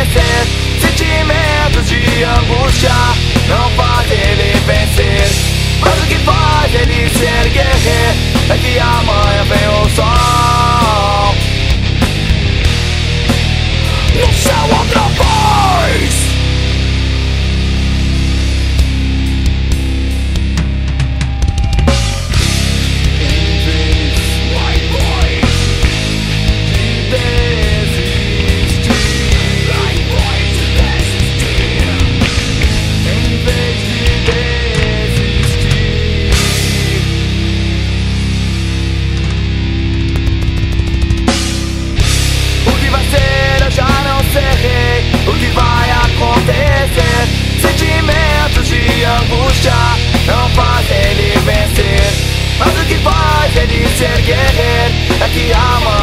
acontecer. Sentimentos de angústia não fazem ele vencer, mas o que faz ele ser guerreiro é que amanhã vem o sol. No céu outra vez. O que vai acontecer? Sentimentos de angústia não fazem ele vencer, mas o que faz ele ser guerreiro é que ama.